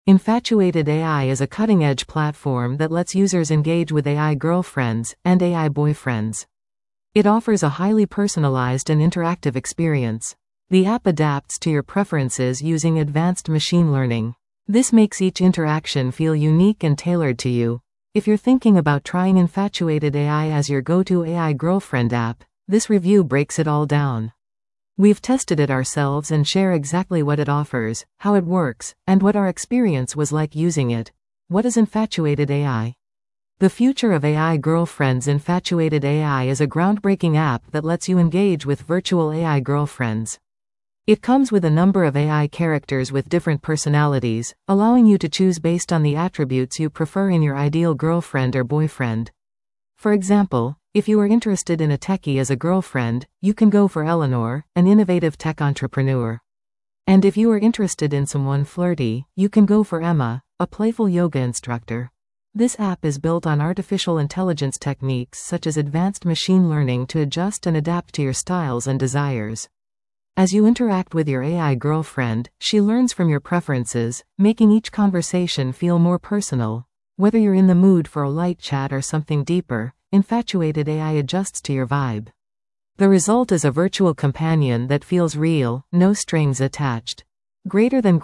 Infatuated AI is a cutting-edge platform that lets users engage with AI girlfriends and AI boyfriends. It offers a highly personalized and interactive experience. The app adapts to your preferences using advanced machine learning. This makes each interaction feel unique and tailored to you. If you're thinking about trying Infatuated AI as your go-to AI girlfriend app, this review breaks it all down. We've tested it ourselves and share exactly what it offers, how it works, and what our experience was like using it. What is Infatuated AI? The future of AI girlfriends. Infatuated AI is a groundbreaking app that lets you engage with virtual AI girlfriends. It comes with a number of AI characters with different personalities, allowing you to choose based on the attributes you prefer in your ideal girlfriend or boyfriend. For example, if you are interested in a techie as a girlfriend, you can go for Eleanor, an innovative tech entrepreneur. And if you are interested in someone flirty, you can go for Emma, a playful yoga instructor. This app is built on artificial intelligence techniques such as advanced machine learning to adjust and adapt to your styles and desires. As you interact with your AI girlfriend, she learns from your preferences, making each conversation feel more personal. Whether you're in the mood for a light chat or something deeper, Infatuated AI adjusts to your vibe. The result is a virtual companion that feels real, no strings attached. Greater than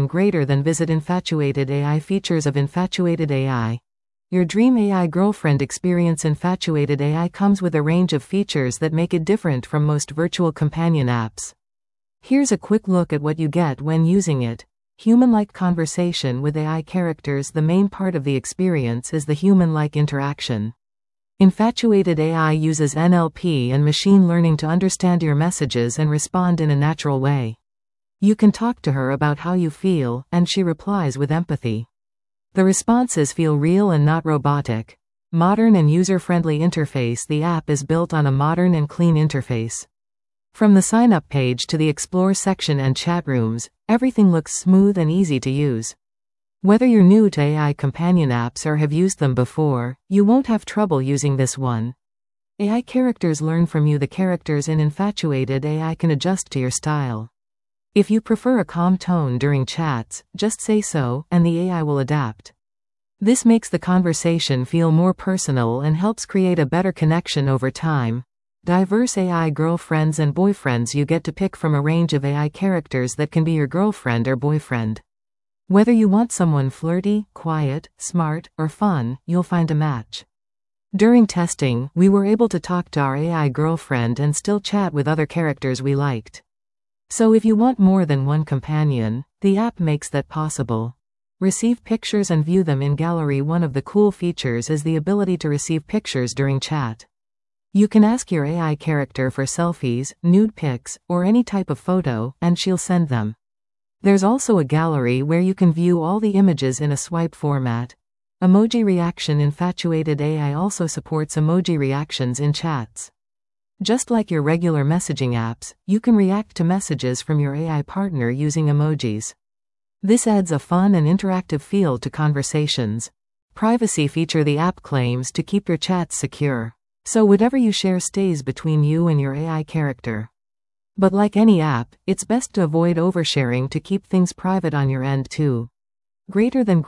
visit Infatuated AI. Features of Infatuated AI. Your dream AI girlfriend experience. Infatuated AI comes with a range of features that make it different from most virtual companion apps. Here's a quick look at what you get when using it. Human-like conversation with AI characters. The main part of the experience is the human-like interaction. Infatuated AI uses NLP and machine learning to understand your messages and respond in a natural way. You can talk to her about how you feel, and she replies with empathy. The responses feel real and not robotic. Modern and user-friendly interface. The app is built on a modern and clean interface. From the sign-up page to the Explore section and chat rooms, everything looks smooth and easy to use. Whether you're new to AI companion apps or have used them before, you won't have trouble using this one. AI characters learn from you. The characters in Infatuated AI can adjust to your style. If you prefer a calm tone during chats, just say so, and the AI will adapt. This makes the conversation feel more personal and helps create a better connection over time. Diverse AI girlfriends and boyfriends. You get to pick from a range of AI characters that can be your girlfriend or boyfriend. Whether you want someone flirty, quiet, smart, or fun, you'll find a match. During testing, we were able to talk to our AI girlfriend and still chat with other characters we liked. So if you want more than one companion, the app makes that possible. Receive pictures and view them in gallery. One of the cool features is the ability to receive pictures during chat. You can ask your AI character for selfies, nude pics, or any type of photo, and she'll send them. There's also a gallery where you can view all the images in a swipe format. Emoji reaction. Infatuated AI also supports emoji reactions in chats. Just like your regular messaging apps, you can react to messages from your AI partner using emojis. This adds a fun and interactive feel to conversations. Privacy feature. The app claims to keep your chats secure. So whatever you share stays between you and your AI character. But like any app, it's best to avoid oversharing to keep things private on your end too. Greater than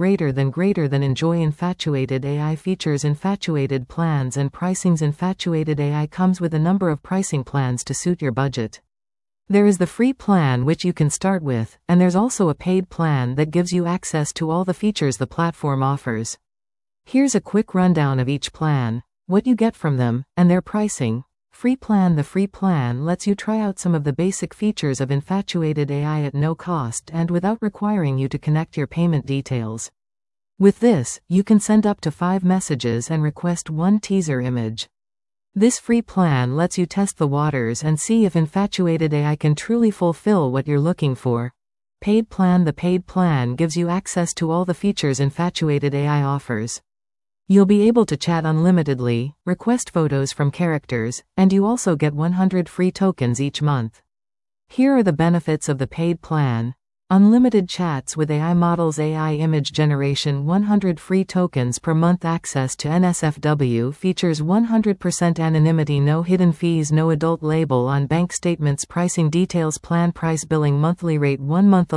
enjoy Infatuated AI features. Infatuated plans and pricings. Infatuated AI comes with a number of pricing plans to suit your budget. There is the free plan which you can start with, and there's also a paid plan that gives you access to all the features the platform offers. Here's a quick rundown of each plan, what you get from them, and their pricing. Free plan. The free plan lets you try out some of the basic features of Infatuated AI at no cost and without requiring you to connect your payment details. With this, you can send up to 5 messages and request 1 teaser image. This free plan lets you test the waters and see if Infatuated AI can truly fulfill what you're looking for. Paid plan. The paid plan gives you access to all the features Infatuated AI offers. You'll be able to chat unlimitedly, request photos from characters, and you also get 100 free tokens each month. Here are the benefits of the paid plan. Unlimited chats with AI models, AI image generation, 100 free tokens per month, access to NSFW features, 100% anonymity, no hidden fees, no adult label on bank statements, pricing details, plan price, billing monthly rate 1 month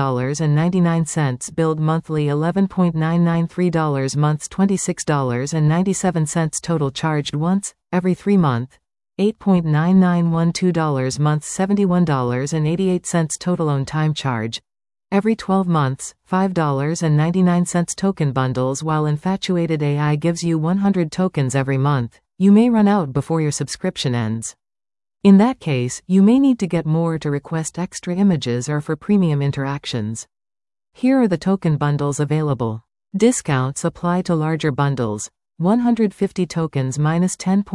$11.99, billed monthly $11.993, months $26.97, total charged once, every 3 months, $8.9912, months $71.88, total on time charge, every 12 months, $5.99, token bundles. While Infatuated AI gives you 100 tokens every month, you may run out before your subscription ends. In that case, you may need to get more to request extra images or for premium interactions. Here are the token bundles available. Discounts apply to larger bundles. 150 tokens minus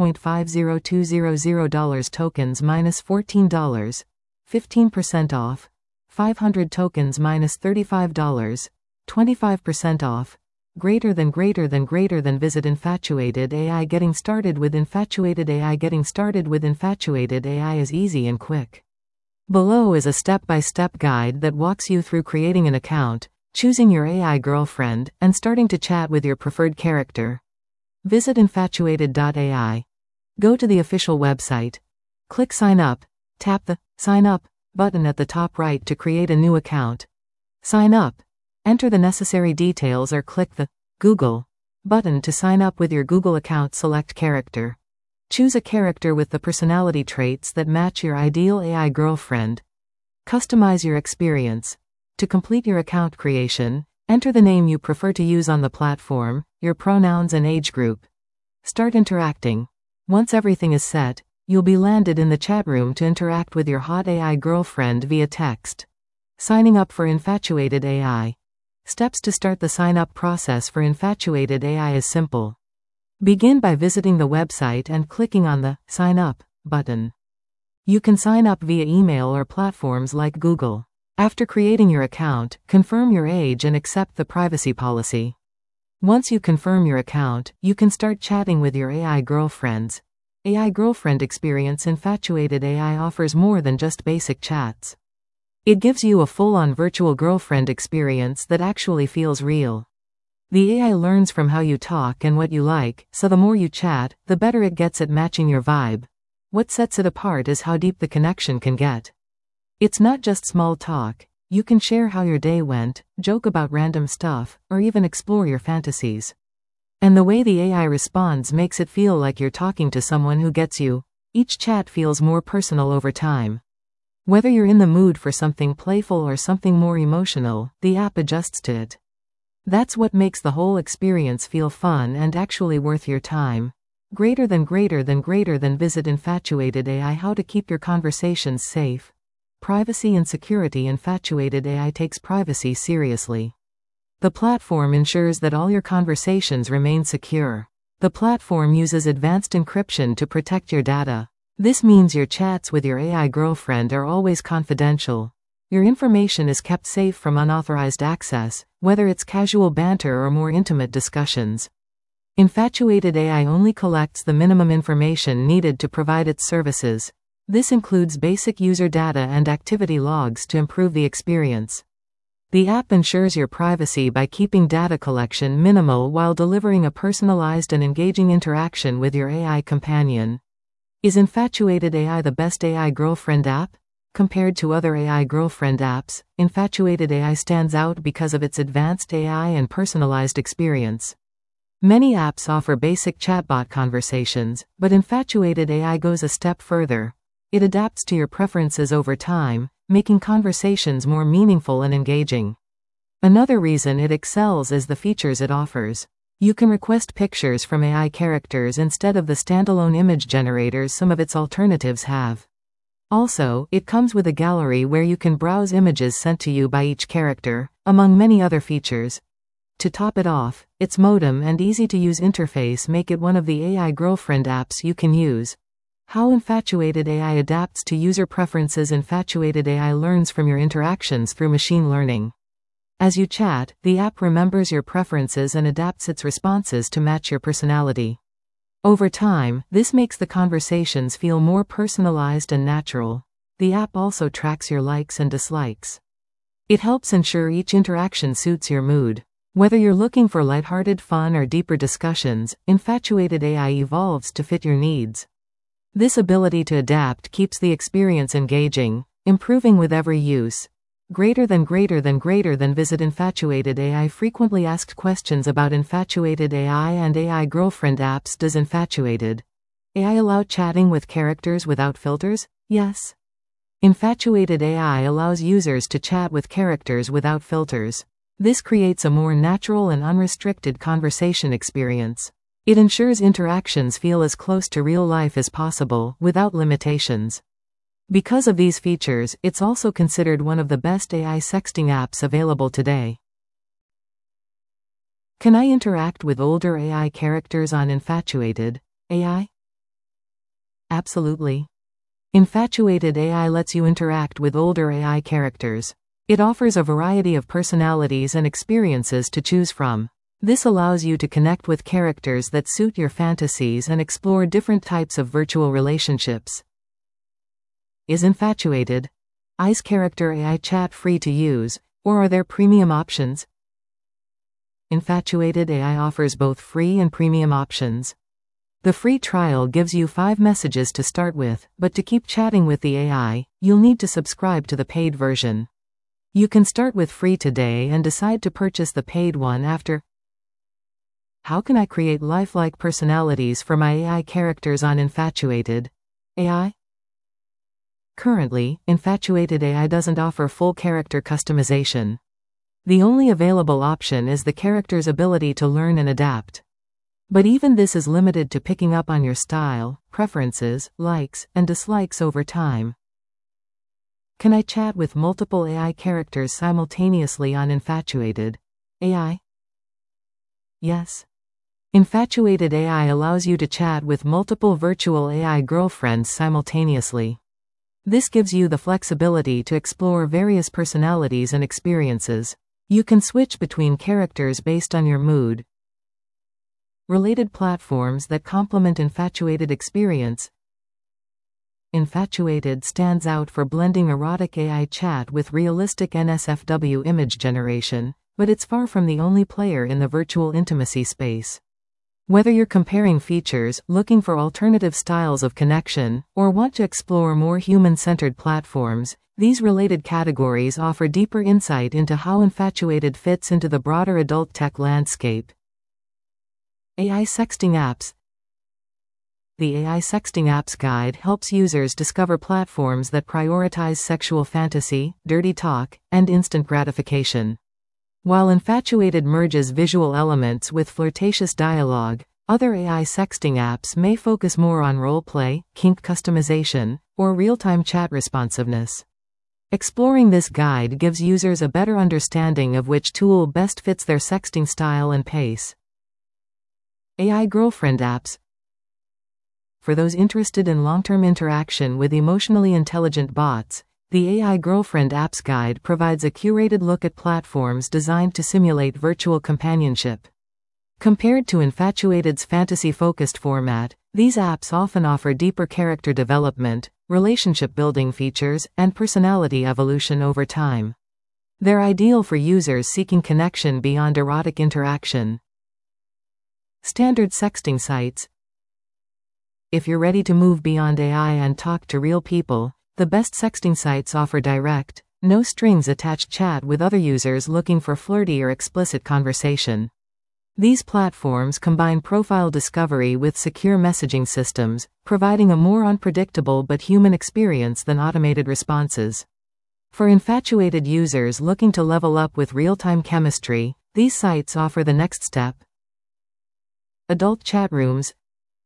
$10.50200, tokens minus $14, 15% off. 500 tokens minus $35, 25% off. Greater than. Visit Infatuated AI. Getting started with Infatuated AI. Getting started with Infatuated AI is easy and quick. Below is a step-by-step guide that walks you through creating an account, choosing your AI girlfriend, and starting to chat with your preferred character. Visit infatuated.ai. Go to the official website. Click Sign Up. Tap the Sign Up button at the top right to create a new account. Sign up. Enter the necessary details or click the Google button to sign up with your Google account. Select character. Choose a character with the personality traits that match your ideal AI girlfriend. Customize your experience. To complete your account creation, enter the name you prefer to use on the platform, your pronouns and age group. Start interacting. Once everything is set, you'll be landed in the chat room to interact with your hot AI girlfriend via text. Signing up for Infatuated AI. Steps to start the sign-up process for Infatuated AI is simple. Begin by visiting the website and clicking on the Sign Up button. You can sign up via email or platforms like Google. After creating your account, confirm your age and accept the privacy policy. Once you confirm your account, you can start chatting with your AI girlfriends. AI girlfriend experience. Infatuated AI offers more than just basic chats. It gives you a full-on virtual girlfriend experience that actually feels real. The AI learns from how you talk and what you like, so the more you chat, the better it gets at matching your vibe. What sets it apart is how deep the connection can get. It's not just small talk. You can share how your day went, joke about random stuff, or even explore your fantasies. And the way the AI responds makes it feel like you're talking to someone who gets you. Each chat feels more personal over time. Whether you're in the mood for something playful or something more emotional, the app adjusts to it. That's what makes the whole experience feel fun and actually worth your time. Greater than. Visit Infatuated AI. How to keep your conversations safe. Privacy and security. Infatuated AI takes privacy seriously. The platform ensures that all your conversations remain secure. The platform uses advanced encryption to protect your data. This means your chats with your AI girlfriend are always confidential. Your information is kept safe from unauthorized access, whether it's casual banter or more intimate discussions. Infatuated AI only collects the minimum information needed to provide its services. This includes basic user data and activity logs to improve the experience. The app ensures your privacy by keeping data collection minimal while delivering a personalized and engaging interaction with your AI companion. Is Infatuated AI the best AI girlfriend app? Compared to other AI girlfriend apps, Infatuated AI stands out because of its advanced AI and personalized experience. Many apps offer basic chatbot conversations, but Infatuated AI goes a step further. It adapts to your preferences over time, making conversations more meaningful and engaging. Another reason it excels is the features it offers. You can request pictures from AI characters instead of the standalone image generators some of its alternatives have. Also, it comes with a gallery where you can browse images sent to you by each character, among many other features. To top it off, its modem and easy-to-use interface make it one of the AI girlfriend apps you can use. How Infatuated AI adapts to user preferences. Infatuated AI learns from your interactions through machine learning. As you chat, the app remembers your preferences and adapts its responses to match your personality. Over time, this makes the conversations feel more personalized and natural. The app also tracks your likes and dislikes. It helps ensure each interaction suits your mood. Whether you're looking for lighthearted fun or deeper discussions, Infatuated AI evolves to fit your needs. This ability to adapt keeps the experience engaging, improving with every use. Greater than visit Infatuated AI. Frequently asked questions about Infatuated AI and AI girlfriend apps. Does Infatuated AI allow chatting with characters without filters? Yes. Infatuated AI allows users to chat with characters without filters. This creates a more natural and unrestricted conversation experience. It ensures interactions feel as close to real life as possible, without limitations. Because of these features, it's also considered one of the best AI sexting apps available today. Can I interact with older AI characters on Infatuated AI? Absolutely. Infatuated AI lets you interact with older AI characters. It offers a variety of personalities and experiences to choose from. This allows you to connect with characters that suit your fantasies and explore different types of virtual relationships. Is Infatuated AI's character AI chat free to use, or are there premium options? Infatuated AI offers both free and premium options. The free trial gives you 5 messages to start with, but to keep chatting with the AI, you'll need to subscribe to the paid version. You can start with free today and decide to purchase the paid one after. How can I create lifelike personalities for my AI characters on Infatuated AI? Currently, Infatuated AI doesn't offer full character customization. The only available option is the character's ability to learn and adapt. But even this is limited to picking up on your style, preferences, likes, and dislikes over time. Can I chat with multiple AI characters simultaneously on Infatuated AI? Yes. Infatuated AI allows you to chat with multiple virtual AI girlfriends simultaneously. This gives you the flexibility to explore various personalities and experiences. You can switch between characters based on your mood. Related platforms that complement Infatuated experience. Infatuated stands out for blending erotic AI chat with realistic NSFW image generation, but it's far from the only player in the virtual intimacy space. Whether you're comparing features, looking for alternative styles of connection, or want to explore more human-centered platforms, these related categories offer deeper insight into how Infatuated fits into the broader adult tech landscape. AI sexting apps. The AI Sexting Apps Guide helps users discover platforms that prioritize sexual fantasy, dirty talk, and instant gratification. While Infatuated merges visual elements with flirtatious dialogue, other AI sexting apps may focus more on role-play, kink customization, or real-time chat responsiveness. Exploring this guide gives users a better understanding of which tool best fits their sexting style and pace. AI girlfriend apps. For those interested in long-term interaction with emotionally intelligent bots, the AI Girlfriend Apps Guide provides a curated look at platforms designed to simulate virtual companionship. Compared to Infatuated's fantasy-focused format, these apps often offer deeper character development, relationship-building features, and personality evolution over time. They're ideal for users seeking connection beyond erotic interaction. Standard sexting sites. If you're ready to move beyond AI and talk to real people, the best sexting sites offer direct, no-strings-attached chat with other users looking for flirty or explicit conversation. These platforms combine profile discovery with secure messaging systems, providing a more unpredictable but human experience than automated responses. For Infatuated users looking to level up with real-time chemistry, these sites offer the next step. Adult chat rooms.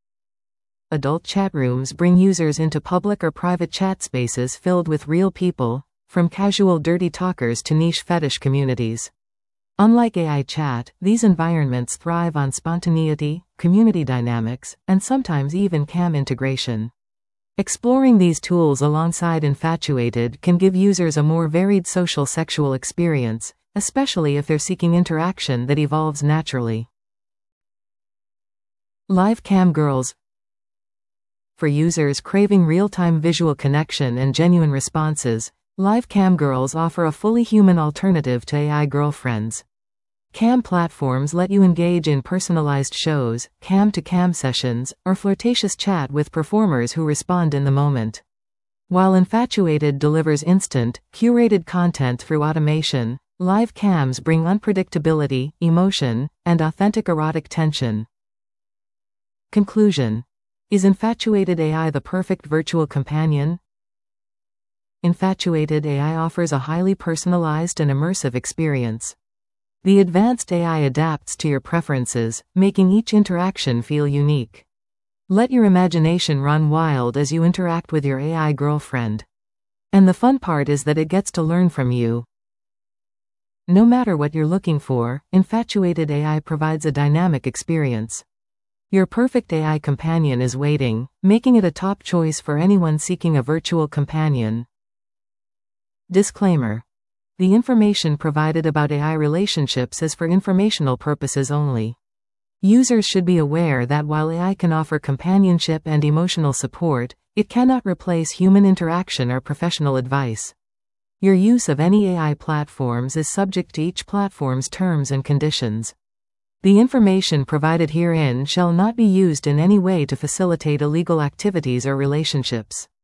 Adult chat rooms bring users into public or private chat spaces filled with real people, from casual dirty talkers to niche fetish communities. Unlike AI chat, these environments thrive on spontaneity, community dynamics, and sometimes even cam integration. Exploring these tools alongside Infatuated can give users a more varied social sexual experience, especially if they're seeking interaction that evolves naturally. Live cam girls. For users craving real-time visual connection and genuine responses, Live cam girls offer a fully human alternative to AI girlfriends. Cam platforms let you engage in personalized shows, cam-to-cam sessions, or flirtatious chat with performers who respond in the moment. While Infatuated delivers instant, curated content through automation, live cams bring unpredictability, emotion, and authentic erotic tension. Conclusion. Is Infatuated AI the perfect virtual companion? Infatuated AI offers a highly personalized and immersive experience. The advanced AI adapts to your preferences, making each interaction feel unique. Let your imagination run wild as you interact with your AI girlfriend. And the fun part is that it gets to learn from you. No matter what you're looking for, Infatuated AI provides a dynamic experience. Your perfect AI companion is waiting, making it a top choice for anyone seeking a virtual companion. Disclaimer. The information provided about AI relationships is for informational purposes only. Users should be aware that while AI can offer companionship and emotional support, it cannot replace human interaction or professional advice. Your use of any AI platforms is subject to each platform's terms and conditions. The information provided herein shall not be used in any way to facilitate illegal activities or relationships.